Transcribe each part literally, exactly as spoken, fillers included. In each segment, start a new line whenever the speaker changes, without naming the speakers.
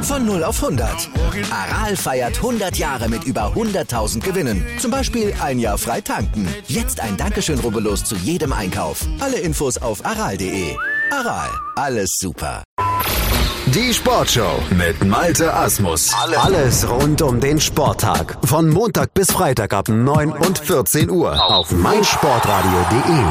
Von null auf hundert. Aral feiert hundert Jahre mit über hunderttausend Gewinnen. Zum Beispiel ein Jahr frei tanken. Jetzt ein Dankeschön, rubbellos zu jedem Einkauf. Alle Infos auf aral punkt de. Aral, alles super.
Die Sportshow mit Malte Asmus. Alles rund um den Sporttag. Von Montag bis Freitag ab neun und vierzehn Uhr auf meinsportradio punkt de.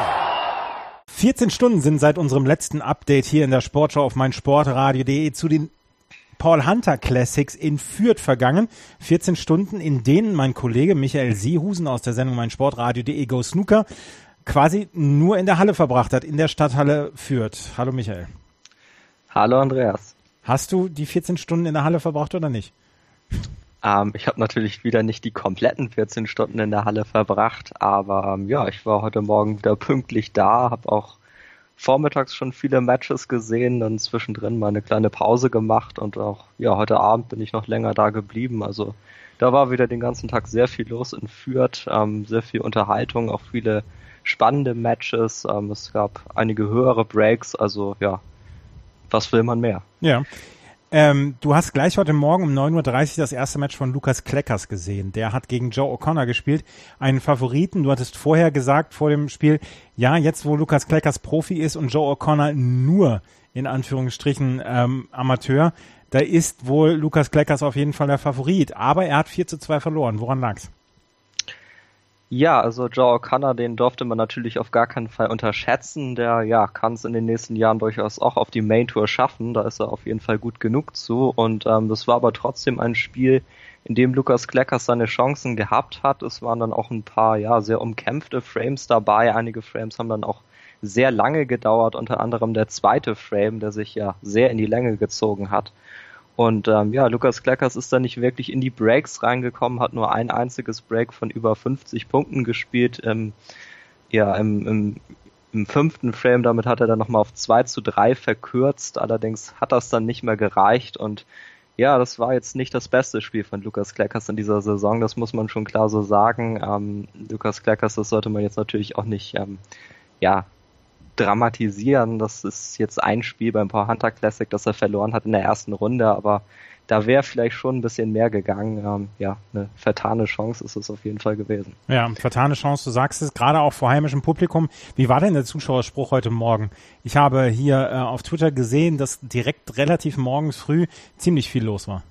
vierzehn Stunden sind seit unserem letzten Update hier in der Sportshow auf meinsportradio punkt de zu den Paul Hunter Classics in Fürth vergangen. vierzehn Stunden, in denen mein Kollege Michael Seehusen aus der Sendung meinsportradio punkt de Go Snooker quasi nur in der Halle verbracht hat, in der Stadthalle Fürth. Hallo Michael.
Hallo Andreas.
Hast du die vierzehn Stunden in der Halle verbracht oder nicht?
Ähm, ich habe natürlich wieder nicht die kompletten vierzehn Stunden in der Halle verbracht, aber ähm, ja, ich war heute Morgen wieder pünktlich da, habe auch vormittags schon viele Matches gesehen, dann zwischendrin mal eine kleine Pause gemacht und auch ja heute Abend bin ich noch länger da geblieben. Also da war wieder den ganzen Tag sehr viel los in Fürth, ähm, sehr viel Unterhaltung, auch viele spannende Matches. Ähm, es gab einige höhere Breaks, also ja, was will man mehr?
Ja. Ähm, du hast gleich heute Morgen um neun Uhr dreißig das erste Match von Lukas Kleckers gesehen. Der hat gegen Joe O'Connor gespielt, einen Favoriten. Du hattest vorher gesagt, vor dem Spiel, ja, jetzt wo Lukas Kleckers Profi ist und Joe O'Connor nur, in Anführungsstrichen, ähm, Amateur, da ist wohl Lukas Kleckers auf jeden Fall der Favorit. Aber er hat vier zu zwei verloren. Woran lag's?
Ja, also Joe O'Connor, den durfte man natürlich auf gar keinen Fall unterschätzen. Der ja kann es in den nächsten Jahren durchaus auch auf die Main Tour schaffen. Da ist er auf jeden Fall gut genug zu. Und ähm, das war aber trotzdem ein Spiel, in dem Lukas Kleckers seine Chancen gehabt hat. Es waren dann auch ein paar ja sehr umkämpfte Frames dabei. Einige Frames haben dann auch sehr lange gedauert. Unter anderem der zweite Frame, der sich ja sehr in die Länge gezogen hat. Und ähm, ja, Lukas Kleckers ist da nicht wirklich in die Breaks reingekommen, hat nur ein einziges Break von über fünfzig Punkten gespielt. Ähm, ja, im, im, im fünften Frame, damit hat er dann nochmal auf zwei zu drei verkürzt. Allerdings hat das dann nicht mehr gereicht. Und ja, das war jetzt nicht das beste Spiel von Lukas Kleckers in dieser Saison. Das muss man schon klar so sagen. Ähm, Lukas Kleckers, das sollte man jetzt natürlich auch nicht, ähm, ja, dramatisieren. Das ist jetzt ein Spiel beim Paul Hunter Classic, das er verloren hat in der ersten Runde, aber da wäre vielleicht schon ein bisschen mehr gegangen. Ähm, ja, eine vertane Chance ist es auf jeden Fall gewesen.
Ja, vertane Chance, du sagst es, gerade auch vor heimischem Publikum. Wie war denn der Zuschauerspruch heute Morgen? Ich habe hier äh, auf Twitter gesehen, dass direkt relativ morgens früh ziemlich viel los war.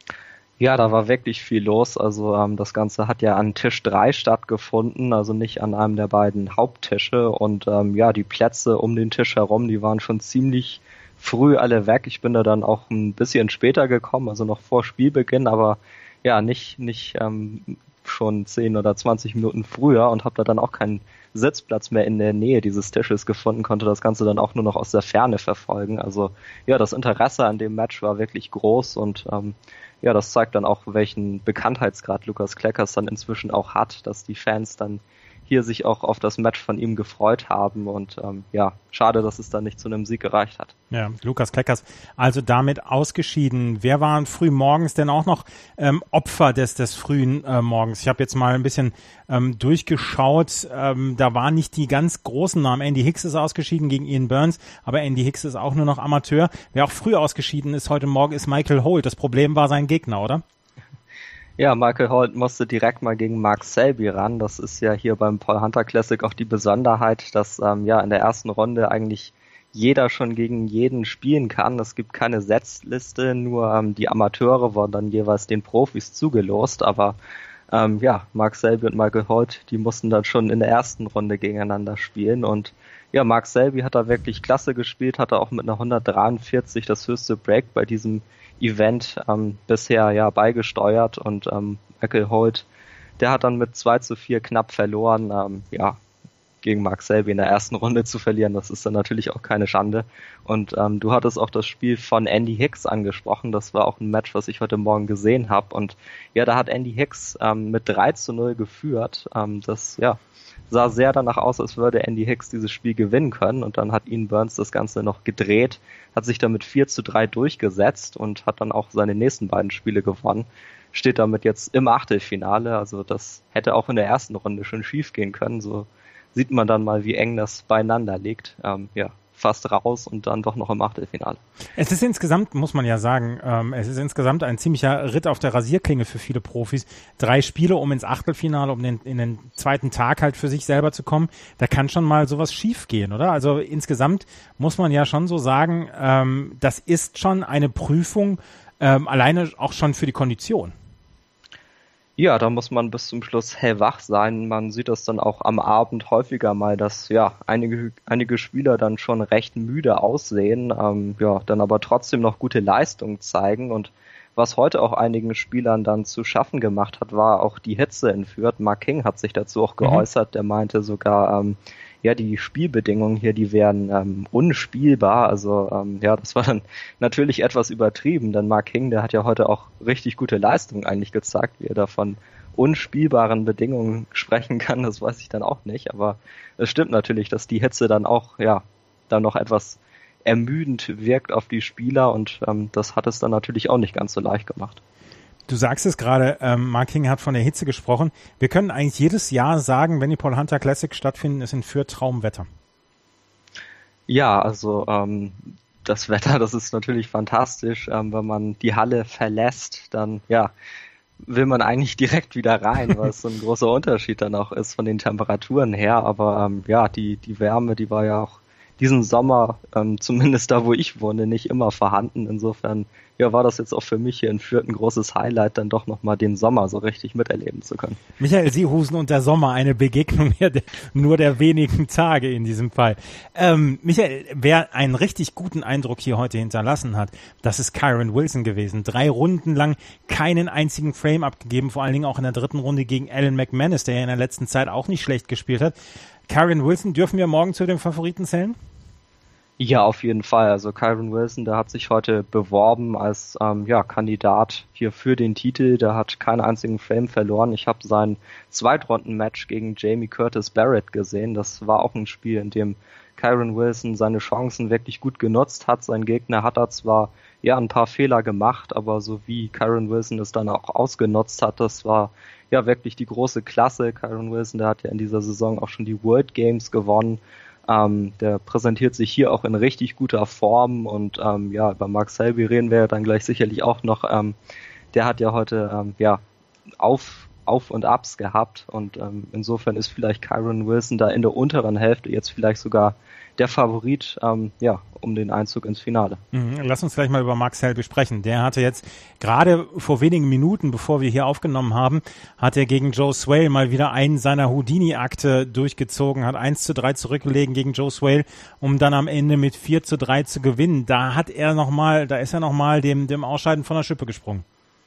Ja, da war wirklich viel los. Also ähm, das Ganze hat ja an Tisch drei stattgefunden, also nicht an einem der beiden Haupttische. Und ähm, ja, die Plätze um den Tisch herum, die waren schon ziemlich früh alle weg. Ich bin da dann auch ein bisschen später gekommen, also noch vor Spielbeginn, aber ja, nicht nicht ähm, schon zehn oder zwanzig Minuten früher und habe da dann auch keinen Sitzplatz mehr in der Nähe dieses Tisches gefunden, konnte das Ganze dann auch nur noch aus der Ferne verfolgen. Also ja, das Interesse an dem Match war wirklich groß und ähm, ja, das zeigt dann auch, welchen Bekanntheitsgrad Lukas Kleckers dann inzwischen auch hat, dass die Fans dann hier sich auch auf das Match von ihm gefreut haben und ähm, ja, schade, dass es dann nicht zu einem Sieg gereicht hat.
Ja, Lukas Kleckers also damit ausgeschieden. Wer waren früh morgens denn auch noch ähm, Opfer des des frühen äh, Morgens? Ich habe jetzt mal ein bisschen ähm, durchgeschaut. Ähm, da waren nicht die ganz großen Namen. Andy Hicks ist ausgeschieden gegen Ian Burns, aber Andy Hicks ist auch nur noch Amateur. Wer auch früh ausgeschieden ist heute Morgen, ist Michael Holt. Das Problem war sein Gegner, oder?
Ja, Michael Holt musste direkt mal gegen Mark Selby ran. Das ist ja hier beim Paul Hunter Classic auch die Besonderheit, dass ähm, ja in der ersten Runde eigentlich jeder schon gegen jeden spielen kann. Es gibt keine Setzliste, nur ähm, die Amateure wurden dann jeweils den Profis zugelost. Aber ähm, ja, Mark Selby und Michael Holt, die mussten dann schon in der ersten Runde gegeneinander spielen. Und ja, Mark Selby hat da wirklich klasse gespielt, hatte auch mit einer hundertdreiundvierzig das höchste Break bei diesem Event ähm, bisher ja beigesteuert und ähm, Michael Holt, der hat dann mit zwei zu vier knapp verloren. Ähm, ja, gegen Mark Selby in der ersten Runde zu verlieren, das ist dann natürlich auch keine Schande. Und ähm, du hattest auch das Spiel von Andy Hicks angesprochen, das war auch ein Match, was ich heute Morgen gesehen habe. Und ja, da hat Andy Hicks ähm, mit drei zu null geführt. Ähm, das ja sah sehr danach aus, als würde Andy Hicks dieses Spiel gewinnen können. Und dann hat Ian Burns das Ganze noch gedreht, hat sich damit vier zu drei durchgesetzt und hat dann auch seine nächsten beiden Spiele gewonnen. Steht damit jetzt im Achtelfinale. Also das hätte auch in der ersten Runde schon schief gehen können. So sieht man dann mal, wie eng das beieinander liegt. Ähm, ja, fast raus und dann doch noch im Achtelfinale.
Es ist insgesamt, muss man ja sagen, ähm, es ist insgesamt ein ziemlicher Ritt auf der Rasierklinge für viele Profis. Drei Spiele, um ins Achtelfinale, um den, in den zweiten Tag halt für sich selber zu kommen. Da kann schon mal sowas schief gehen, oder? Also insgesamt muss man ja schon so sagen, ähm, das ist schon eine Prüfung, ähm, alleine auch schon für die Kondition.
Ja, da muss man bis zum Schluss hellwach sein. Man sieht das dann auch am Abend häufiger mal, dass ja einige einige Spieler dann schon recht müde aussehen, ähm, ja, dann aber trotzdem noch gute Leistung zeigen. Und was heute auch einigen Spielern dann zu schaffen gemacht hat, war auch die Hitze in Fürth. Mark King hat sich dazu auch geäußert. Mhm. Der meinte sogar, ähm, ja, die Spielbedingungen hier, die wären ähm, unspielbar. Also ähm, ja, das war dann natürlich etwas übertrieben, denn Mark King, der hat ja heute auch richtig gute Leistung eigentlich gezeigt, wie er da von unspielbaren Bedingungen sprechen kann, das weiß ich dann auch nicht. Aber es stimmt natürlich, dass die Hitze dann auch, ja, dann noch etwas ermüdend wirkt auf die Spieler und ähm, das hat es dann natürlich auch nicht ganz so leicht gemacht.
Du sagst es gerade, ähm, Mark King hat von der Hitze gesprochen. Wir können eigentlich jedes Jahr sagen, wenn die Paul Hunter Classic stattfinden, ist in Fürth Traumwetter.
Ja, also ähm, das Wetter, das ist natürlich fantastisch. Ähm, wenn man die Halle verlässt, dann ja will man eigentlich direkt wieder rein, weil es so ein großer Unterschied dann auch ist von den Temperaturen her. Aber ähm, ja, die die Wärme, die war ja auch diesen Sommer, ähm, zumindest da, wo ich wohne, nicht immer vorhanden. Insofern ja, war das jetzt auch für mich hier in Fürth ein großes Highlight, dann doch nochmal den Sommer so richtig miterleben zu können.
Michael Siehusen und der Sommer, eine Begegnung der, nur der wenigen Tage in diesem Fall. Ähm, Michael, wer einen richtig guten Eindruck hier heute hinterlassen hat, das ist Kyren Wilson gewesen. Drei Runden lang keinen einzigen Frame abgegeben, vor allen Dingen auch in der dritten Runde gegen Alan McManus, der ja in der letzten Zeit auch nicht schlecht gespielt hat. Kyren Wilson, dürfen wir morgen zu den Favoriten zählen?
Ja, auf jeden Fall. Also Kyren Wilson, der hat sich heute beworben als ähm, ja, Kandidat hier für den Titel. Der hat keinen einzigen Frame verloren. Ich habe sein Zweitrunden-Match gegen Jamie Curtis Barrett gesehen. Das war auch ein Spiel, in dem Kyren Wilson seine Chancen wirklich gut genutzt hat. Sein Gegner hat da zwar ja ein paar Fehler gemacht, aber so wie Kyren Wilson es dann auch ausgenutzt hat, das war ja wirklich die große Klasse. Kyren Wilson, der hat ja in dieser Saison auch schon die World Games gewonnen. Ähm, der präsentiert sich hier auch in richtig guter Form und ähm, ja, über Mark Selby reden wir ja dann gleich sicherlich auch noch. Ähm, der hat ja heute ähm, ja auf Auf und Abs gehabt und ähm, insofern ist vielleicht Kyren Wilson da in der unteren Hälfte jetzt vielleicht sogar der Favorit, ähm, ja, um den Einzug ins Finale.
Mhm, lass uns gleich mal über Mark Selby sprechen. Der hatte jetzt gerade vor wenigen Minuten, bevor wir hier aufgenommen haben, hat er gegen Joe Swale mal wieder einen seiner Houdini-Akte durchgezogen, hat eins zu drei zurückgelegen gegen Joe Swale, um dann am Ende mit vier zu drei zu gewinnen. Da hat er nochmal, da ist er nochmal dem, dem Ausscheiden von der Schippe gesprungen.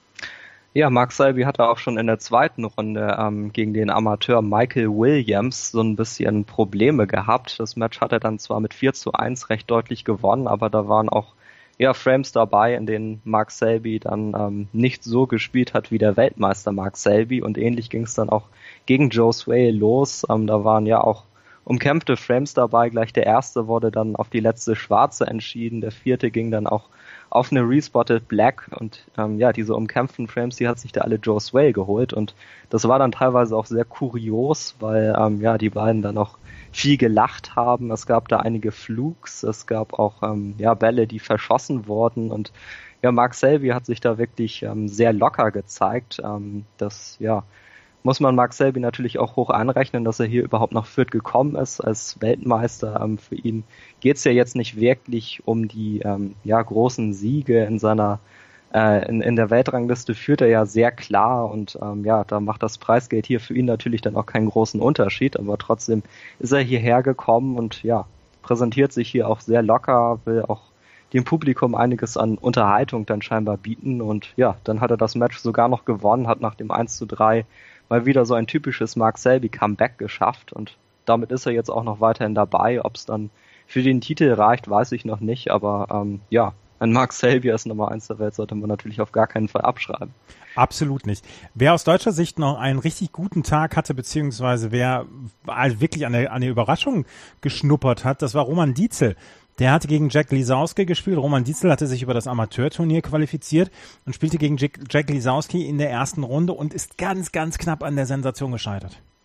Ja, Mark Selby hatte auch schon in der zweiten Runde ähm, gegen den Amateur Michael Williams so ein bisschen Probleme gehabt. Das Match hat er dann zwar mit vier zu eins recht deutlich gewonnen, aber da waren auch ja Frames dabei, in denen Mark Selby dann ähm, nicht so gespielt hat wie der Weltmeister Mark Selby und ähnlich ging es dann auch gegen Joe Swale los. Ähm, da waren ja auch umkämpfte Frames dabei. Gleich der erste wurde dann auf die letzte Schwarze entschieden, der vierte ging dann auch auf eine Respotted Black und ähm, ja, diese umkämpften Frames, die hat sich da alle Joe Swale geholt und das war dann teilweise auch sehr kurios, weil ähm, ja, die beiden dann auch viel gelacht haben. Es gab da einige Flugs, es gab auch ähm, ja, Bälle, die verschossen wurden und ja, Mark Selby hat sich da wirklich ähm, sehr locker gezeigt. Ähm, das, ja, muss man Mark Selby natürlich auch hoch anrechnen, dass er hier überhaupt nach Fürth gekommen ist als Weltmeister. Ähm, für ihn geht es ja jetzt nicht wirklich um die ähm, ja, großen Siege in seiner äh, in, in der Weltrangliste führt er ja sehr klar und ähm, ja, da macht das Preisgeld hier für ihn natürlich dann auch keinen großen Unterschied, aber trotzdem ist er hierher gekommen und ja, präsentiert sich hier auch sehr locker, will auch dem Publikum einiges an Unterhaltung dann scheinbar bieten und ja, dann hat er das Match sogar noch gewonnen, hat nach dem eins zu drei mal wieder so ein typisches Mark Selby Comeback geschafft und damit ist er jetzt auch noch weiterhin dabei. Ob es dann für den Titel reicht, weiß ich noch nicht, aber ähm, ja, ein Mark Selby als Nummer eins der Welt sollte man natürlich auf gar keinen Fall abschreiben.
Absolut nicht. Wer aus deutscher Sicht noch einen richtig guten Tag hatte, beziehungsweise wer wirklich an der, an der Überraschung geschnuppert hat, das war Roman Dietzel. Der hatte gegen Jack Lisowski gespielt. Roman Dietzel hatte sich über das Amateurturnier qualifiziert und spielte gegen Jack, Jack Lisowski in der ersten Runde und ist ganz, ganz knapp an der Sensation gescheitert.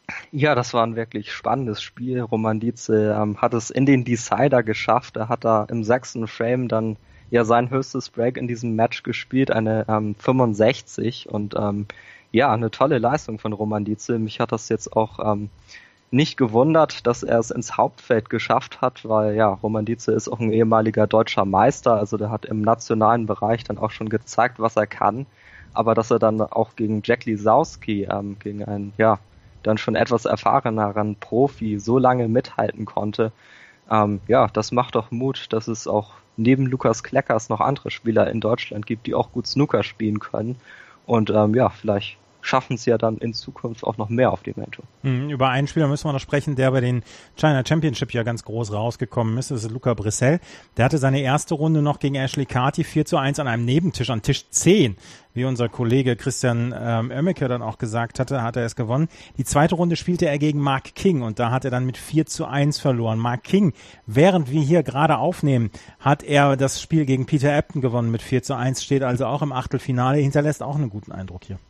Ja, das war ein wirklich spannendes Spiel. Roman Dietzel ähm, hat es in den Decider geschafft. Er hat da im sechsten Frame dann ja sein höchstes Break in diesem Match gespielt, eine ähm, fünfundsechzig. Und ähm, ja, eine tolle Leistung von Roman Dietzel. Mich hat das jetzt auch ähm, nicht gewundert, dass er es ins Hauptfeld geschafft hat, weil ja, Roman Dietzel ist auch ein ehemaliger deutscher Meister. Also der hat im nationalen Bereich dann auch schon gezeigt, was er kann. Aber dass er dann auch gegen Jack Lisowski, ähm, gegen einen, ja, dann schon etwas erfahreneren Profi so lange mithalten konnte, ähm, ja, das macht doch Mut, dass es auch neben Lukas Kleckers noch andere Spieler in Deutschland gibt, die auch gut Snooker spielen können. Und ähm, ja, vielleicht schaffen es ja dann in Zukunft auch noch mehr auf die Main Tour.
Mhm, über einen Spieler müssen wir noch sprechen, der bei den China Championship ja ganz groß rausgekommen ist. Das ist Luca Brissell. Der hatte seine erste Runde noch gegen Ashley Carty vier zu eins an einem Nebentisch, an Tisch zehn. Wie unser Kollege Christian ähm, Oemmeke dann auch gesagt hatte, hat er es gewonnen. Die zweite Runde spielte er gegen Mark King und da hat er dann mit vier zu eins verloren. Mark King, während wir hier gerade aufnehmen, hat er das Spiel gegen Peter Ebdon gewonnen mit vier zu eins, steht also auch im Achtelfinale, hinterlässt auch einen guten Eindruck hier.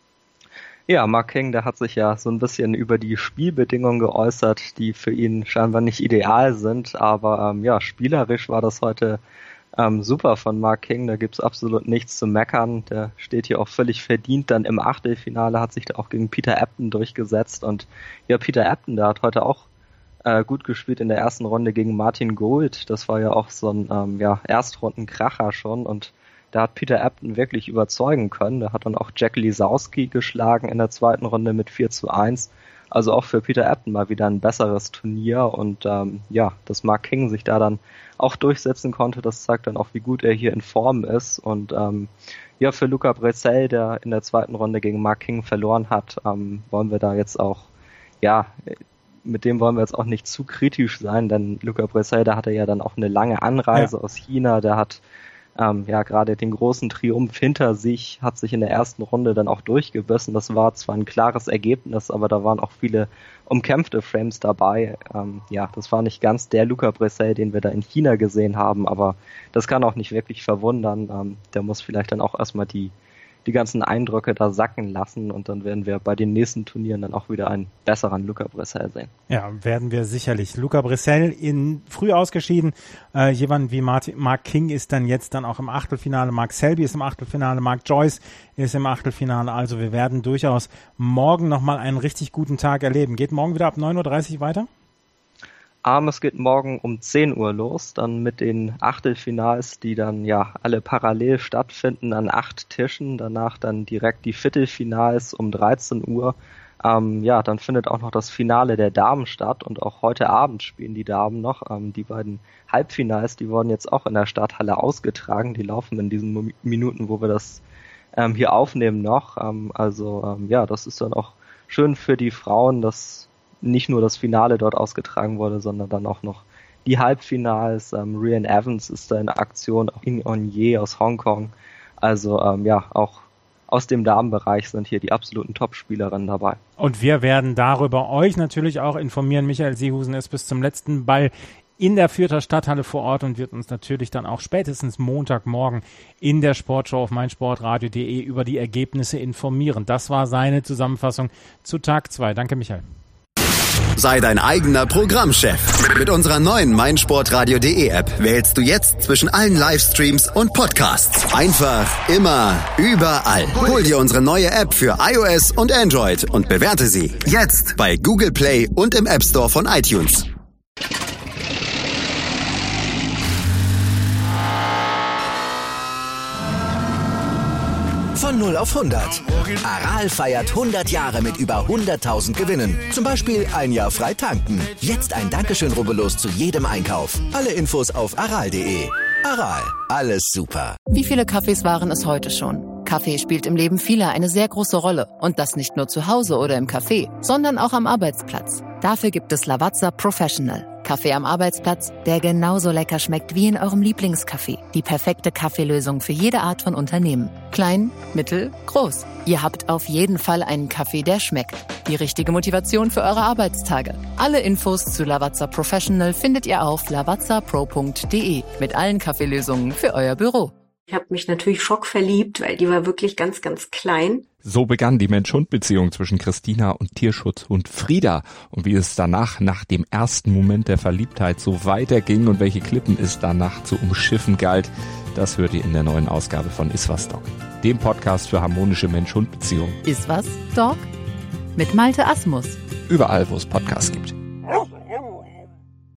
Ja, Mark King, der hat sich ja so ein bisschen über die Spielbedingungen geäußert, die für ihn scheinbar nicht ideal sind, aber ähm, ja, spielerisch war das heute ähm, super von Mark King, da gibt's absolut nichts zu meckern, der steht hier auch völlig verdient dann im Achtelfinale, hat sich da auch gegen Peter Ebdon durchgesetzt und ja, Peter Ebdon, der hat heute auch äh, gut gespielt in der ersten Runde gegen Martin Gould, das war ja auch so ein ähm, ja, Erstrundenkracher schon und da hat Peter Ebdon wirklich überzeugen können. Der hat dann auch Jack Lisowski geschlagen in der zweiten Runde mit vier zu eins. Also auch für Peter Ebdon mal wieder ein besseres Turnier. Und ähm, ja, dass Mark King sich da dann auch durchsetzen konnte, das zeigt dann auch, wie gut er hier in Form ist. Und ähm, ja, für Luca Brissell, der in der zweiten Runde gegen Mark King verloren hat, ähm, wollen wir da jetzt auch, ja, mit dem wollen wir jetzt auch nicht zu kritisch sein, denn Luca Brissell, da hatte ja dann auch eine lange Anreise ja. aus China. Der hat Ähm, ja, gerade den großen Triumph hinter sich, hat sich in der ersten Runde dann auch durchgebissen. Das war zwar ein klares Ergebnis, aber da waren auch viele umkämpfte Frames dabei. Ähm, ja, das war nicht ganz der Luca Brissell, den wir da in China gesehen haben, aber das kann auch nicht wirklich verwundern. Ähm, der muss vielleicht dann auch erstmal die die ganzen Eindrücke da sacken lassen und dann werden wir bei den nächsten Turnieren dann auch wieder einen besseren Luca Brissell sehen.
Ja, werden wir sicherlich. Luca Brissell in früh ausgeschieden. Äh, jemand wie Martin, Mark King ist dann jetzt dann auch im Achtelfinale. Mark Selby ist im Achtelfinale. Mark Joyce ist im Achtelfinale. Also wir werden durchaus morgen nochmal einen richtig guten Tag erleben. Geht morgen wieder ab neun Uhr dreißig weiter?
Um, es geht morgen um zehn Uhr los, dann mit den Achtelfinals, die dann ja alle parallel stattfinden an acht Tischen. Danach dann direkt die Viertelfinals um dreizehn Uhr. Ähm, ja, dann findet auch noch das Finale der Damen statt und auch heute Abend spielen die Damen noch. Ähm, die beiden Halbfinals, die wurden jetzt auch in der Stadthalle ausgetragen. Die laufen in diesen Minuten, wo wir das ähm, hier aufnehmen noch. Ähm, also ähm, ja, das ist dann auch schön für die Frauen, dass nicht nur das Finale dort ausgetragen wurde, sondern dann auch noch die Halbfinals. Ähm, Rhian Evans ist da in Aktion, auch Ying On-Ye aus Hongkong. Also ähm, ja, auch aus dem Damenbereich sind hier die absoluten Top-Spielerinnen dabei.
Und wir werden darüber euch natürlich auch informieren. Michael Seehusen ist bis zum letzten Ball in der Fürther Stadthalle vor Ort und wird uns natürlich dann auch spätestens Montagmorgen in der Sportshow auf meinsportradio punkt de über die Ergebnisse informieren. Das war seine Zusammenfassung zu Tag zwei. Danke, Michael.
Sei dein eigener Programmchef. Mit unserer neuen meinsportradio punkt de App wählst du jetzt zwischen allen Livestreams und Podcasts. Einfach, immer, überall. Hol dir unsere neue App für iOS und Android und bewerte sie jetzt bei Google Play und im App Store von iTunes.
Von null auf hundert. Aral feiert hundert Jahre mit über hunderttausend Gewinnen. Zum Beispiel ein Jahr frei tanken. Jetzt ein Dankeschön, rubbellos zu jedem Einkauf. Alle Infos auf aral punkt de. Aral, alles super.
Wie viele Kaffees waren es heute schon? Kaffee spielt im Leben vieler eine sehr große Rolle. Und das nicht nur zu Hause oder im Café, sondern auch am Arbeitsplatz. Dafür gibt es Lavazza Professional. Kaffee am Arbeitsplatz, der genauso lecker schmeckt wie in eurem Lieblingscafé. Die perfekte Kaffeelösung für jede Art von Unternehmen. Klein, mittel, groß. Ihr habt auf jeden Fall einen Kaffee, der schmeckt. Die richtige Motivation für eure Arbeitstage. Alle Infos zu Lavazza Professional findet ihr auf lavazza pro punkt de mit allen Kaffeelösungen für euer Büro.
Ich habe mich natürlich schockverliebt, weil die war wirklich ganz, ganz klein. So begann die Mensch-Hund-Beziehung zwischen Christina und Tierschutzhund Frieda. Und wie es danach, nach dem ersten Moment der Verliebtheit, so weiterging und welche Klippen es danach zu umschiffen galt, das hört ihr in der neuen Ausgabe von Iswas Dog, dem Podcast für harmonische Mensch-Hund-Beziehungen.
Iswas Dog? Mit Malte Asmus.
Überall, wo es Podcasts gibt.